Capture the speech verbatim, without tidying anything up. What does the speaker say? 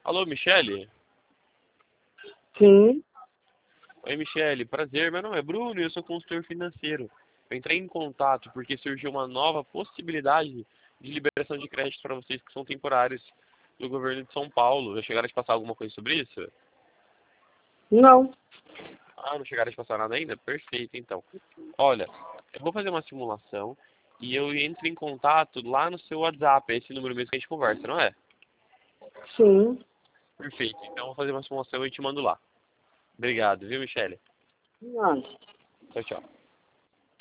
Alô, Michele? Sim. Oi, Michele, prazer. Meu nome é Bruno e eu sou consultor financeiro. Eu entrei em contato porque surgiu uma nova possibilidade de liberação de crédito para vocês que são temporários do governo de São Paulo. Já chegaram a te passar alguma coisa sobre isso? Não. Ah, não chegaram a te passar nada ainda? Perfeito, então. Olha, eu vou fazer uma simulação e eu entro em contato lá no seu WhatsApp, é esse número mesmo que a gente conversa, não é? Sim. Perfeito, então eu vou fazer uma simulação e te mando lá. Obrigado, viu, Michele? Não. Tchau, tchau.